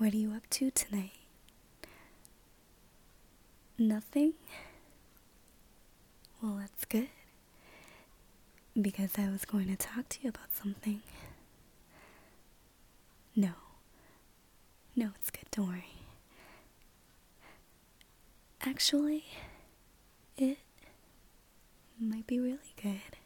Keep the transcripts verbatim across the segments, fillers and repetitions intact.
What are you up to tonight? Nothing? Well, that's good. Because I was going to talk to you about something. No. No, it's good, don't worry. Actually, it might be really good.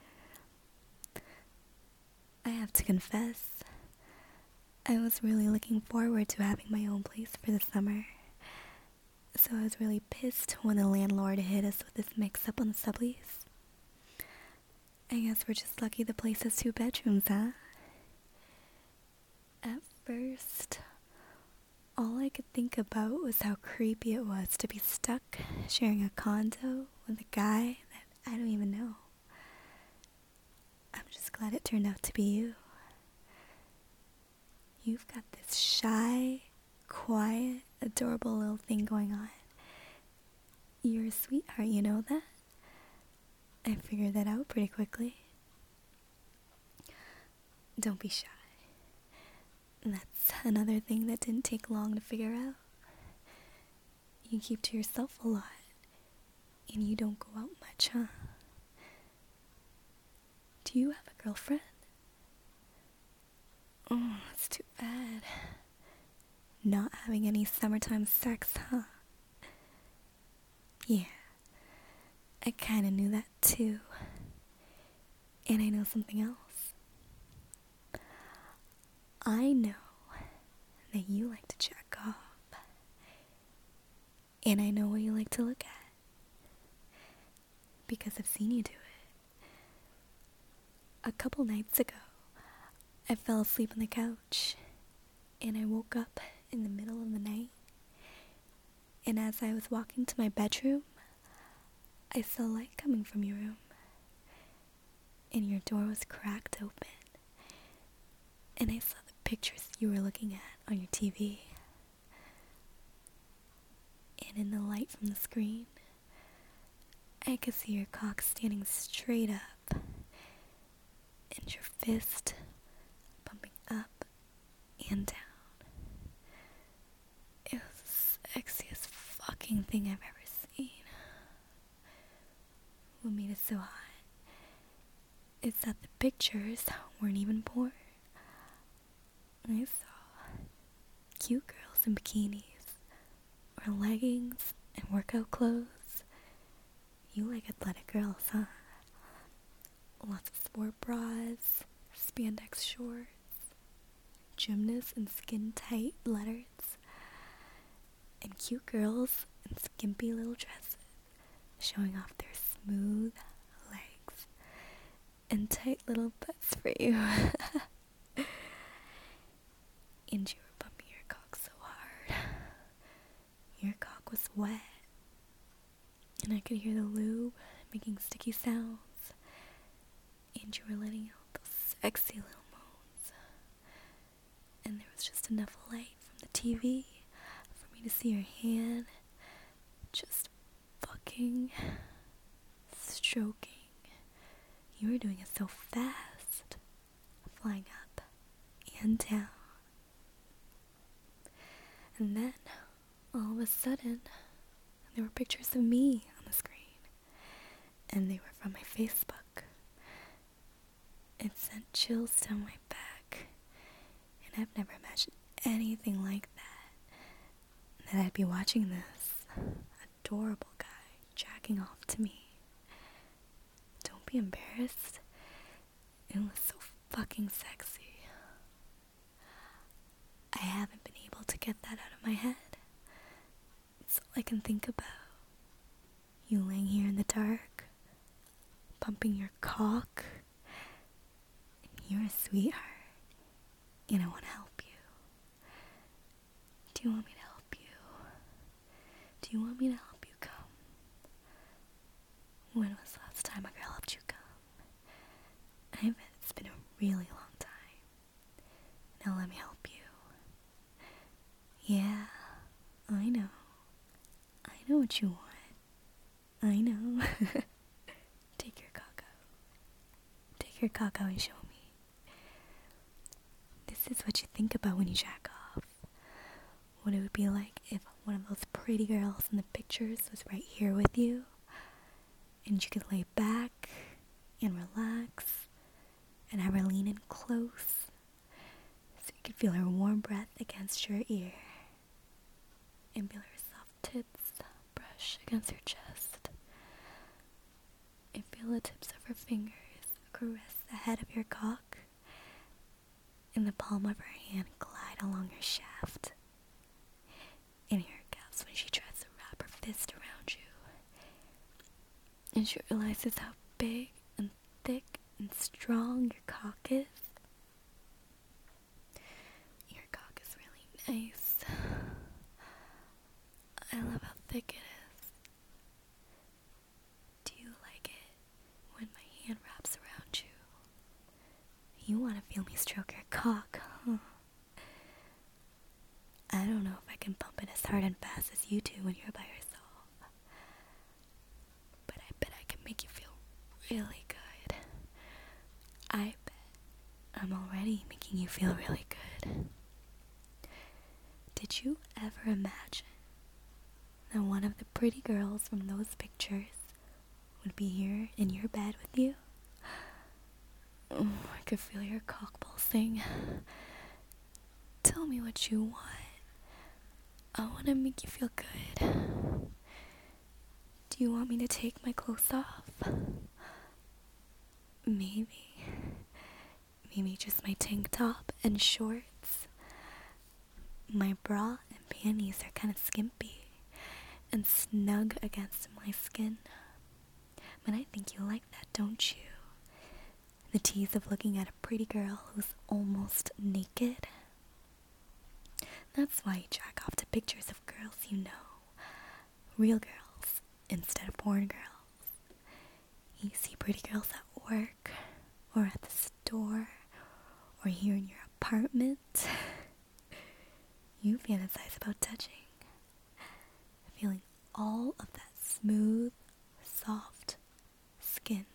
I have to confess, I was really looking forward to having my own place for the summer. So I was really pissed when the landlord hit us with this mix-up on the sublease. I guess we're just lucky the place has two bedrooms, huh? At first, all I could think about was how creepy it was to be stuck sharing a condo with a guy that I don't even know. I'm just glad it turned out to be you. You've got this shy, quiet, adorable little thing going on. You're a sweetheart, you know that? I figured that out pretty quickly. Don't be shy. That's another thing that didn't take long to figure out. You keep to yourself a lot, and you don't go out much, huh? Do you have a girlfriend? Oh, that's too bad. Not having any summertime sex, huh? Yeah, I kinda knew that too. And I know something else. I know that you like to jack off. And I know what you like to look at. Because I've seen you do it. A couple nights ago, I fell asleep on the couch. And I woke up in the middle of the night. And as I was walking to my bedroom, I saw light coming from your room. And your door was cracked open. And I saw the pictures you were looking at on your T V. And in the light from the screen, I could see your cock standing straight up. And your fist pumping up and down. It was the sexiest fucking thing I've ever seen. What made it so hot is that the pictures weren't even porn. I saw cute girls in bikinis, or leggings and workout clothes. You like athletic girls, huh? Lots of sport bras, spandex shorts, gymnasts in skin-tight leathers, and cute girls in skimpy little dresses, showing off their smooth legs and tight little butts for you. And you were pumping your cock so hard. Your cock was wet. And I could hear the lube making sticky sounds. And you were letting out those sexy little moans. And there was just enough light from the T V for me to see your hand just fucking stroking. You were doing it so fast, flying up and down. And then, all of a sudden, there were pictures of me on the screen. And they were from my Facebook. It sent chills down my back. And I've never imagined anything like that. That I'd be watching this adorable guy jacking off to me. Don't be embarrassed. It was so fucking sexy. I haven't been able to get that out of my head. It's all I can think about. You laying here in the dark, pumping your cock. You're a sweetheart, and I want to help you. Do you want me to help you? Do you want me to help you come? When was the last time a girl helped you come? I bet it's been a really long time. Now let me help you. Yeah, I know. I know what you want. I know. Take your cock out. Take your cock out and show me. This is what you think about when you jack off. what it would be like if one of those pretty girls in the pictures was right here with you, and you could lay back and relax and have her lean in close so you could feel her warm breath against your ear and feel her soft tits brush against her chest and feel the tips of her fingers caress the head of your cock and the palm of her hand glide along her shaft, and hear her gasp when she tries to wrap her fist around you, and she realizes how big and thick and strong your cock is. Your cock is really nice. I love how thick it is. Do you like it when my hand wraps around you? You want to feel me stroke your cock, huh? I don't know if I can pump it as hard and fast as you do when you're by yourself, but I bet I can make you feel really good. I bet I'm already making you feel really good. Did you ever imagine that one of the pretty girls from those pictures would be here in your bed with you? Oh, I could feel your cock pulsing. Tell me what you want. I want to make you feel good. Do you want me to take my clothes off? Maybe. Maybe just my tank top and shorts. My bra and panties are kind of skimpy and snug against my skin. But I think you like that, don't you? The tease of looking at a pretty girl who's almost naked. That's why you jack off to pictures of girls you know. Real girls instead of porn girls. You see pretty girls at work, or at the store, or here in your apartment. You fantasize about touching, feeling all of that smooth, soft skin.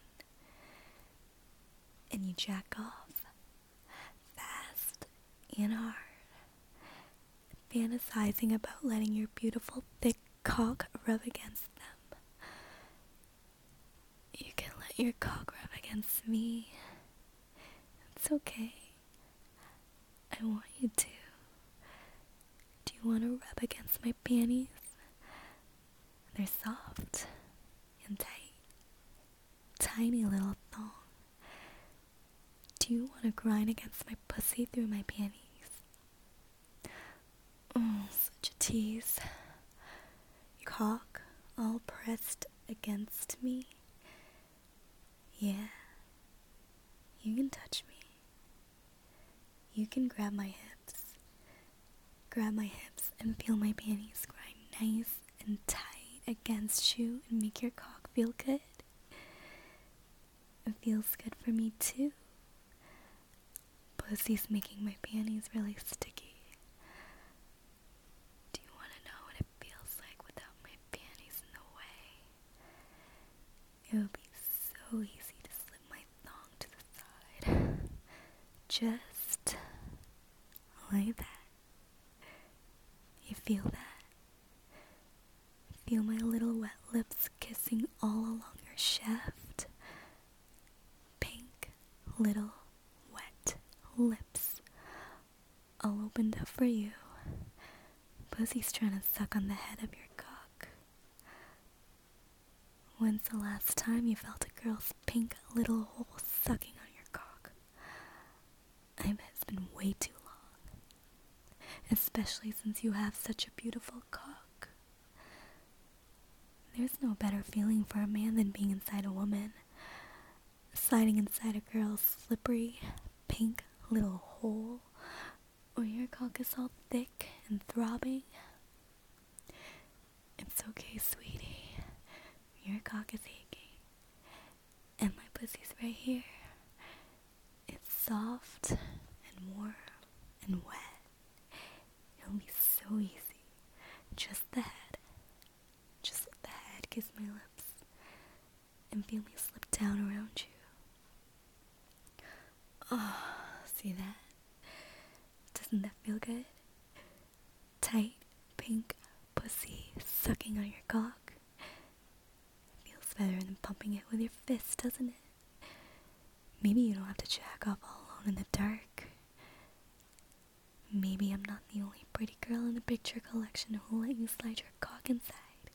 And you jack off fast and hard, fantasizing about letting your beautiful thick cock rub against them. You can let your cock rub against me. It's okay. I want you to. Do you want to rub against my panties? They're soft and tight. Tiny little thong. Do you want to grind against my pussy through my panties? Oh, such a tease. Your cock all pressed against me. Yeah. You can touch me. You can grab my hips. Grab my hips and feel my panties grind nice and tight against you and make your cock feel good. It feels good for me too. Pussy's making my panties really sticky. Do you want to know what it feels like without my panties in the way? It would be so easy to slip my thong to the side. Just like that. You feel that? Feel my little wet lips kissing all along your shaft. Pink little wet lips all opened up for you. Pussy's trying to suck on the head of your cock. When's the last time you felt a girl's pink little hole sucking on your cock? I bet it's been way too long. Especially since you have such a beautiful cock. There's no better feeling for a man than being inside a woman. Sliding inside a girl's slippery, pink little hole, where your cock is all thick and throbbing. It's okay, sweetie. Your cock is aching. And my pussy's right here. It's soft and warm and wet. It'll be so easy. Just the head. Just let the head kiss my lips and feel me slip down around you. Oh, see that? Doesn't that feel good? tight, pink pussy sucking on your cock. Feels better than pumping it with your fist, doesn't it? Maybe you don't have to jack off all alone in the dark. Maybe I'm not the only pretty girl in the picture collection who'll let you slide your cock inside.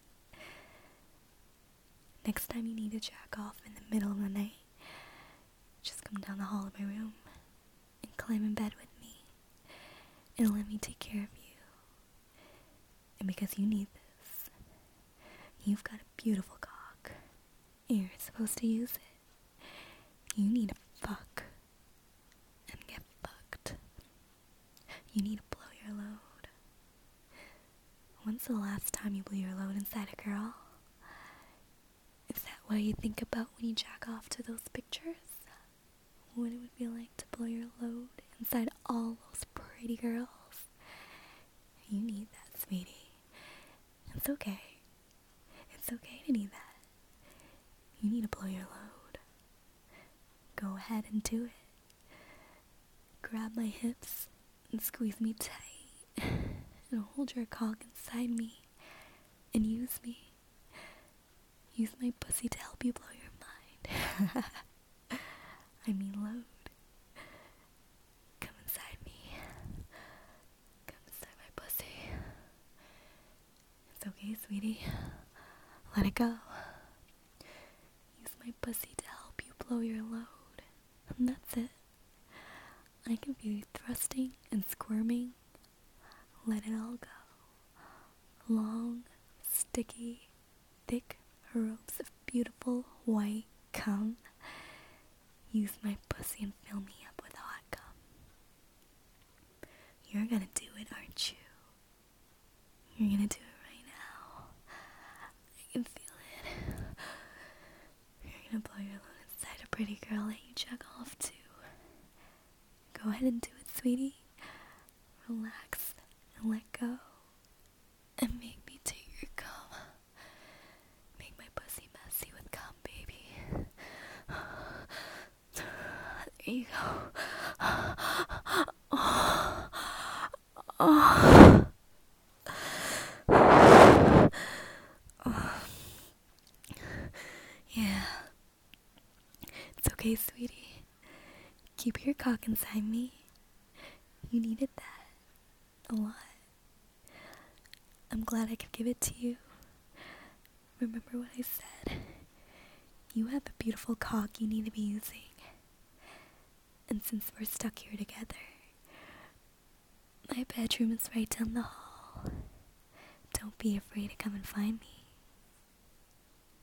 Next time you need to jack off in the middle of the night, just come down the hall of my room and climb in bed with me and let me take care of you. And because you need this, you've got a beautiful cock and you're supposed to use it. You need to fuck and get fucked. You need to blow your load. When's the last time you blew your load inside a girl? Is that what you think about when you jack off to those pictures? What it would feel like to blow your load inside all those pretty girls? You need that, sweetie. It's okay. It's okay to need that. You need to blow your load. Go ahead and do it. Grab my hips and squeeze me tight and hold your cock inside me and use me. Use my pussy to help you blow your mind. I mean load. Come inside me. Come inside my pussy. It's okay, sweetie. Let it go. Use my pussy to help you blow your load. And that's it. I can feel you thrusting and squirming. Let it all go. Long, sticky, thick ropes of beautiful white cum. Use my pussy and fill me up with hot cum. You're gonna do it, aren't you? You're gonna do it right now. I can feel it. You're gonna blow your load inside a pretty girl that you check off to. Go ahead and do it, sweetie. Relax and let go. And make me take your cum. Make my pussy messy with cum, baby. There you go. Oh. Oh. Oh. Yeah. It's okay, sweetie. Keep your cock inside me. You needed that. A lot. I'm glad I could give it to you. Remember what I said. You have a beautiful cock you need to be using. And since we're stuck here together, my bedroom is right down the hall. Don't be afraid to come and find me.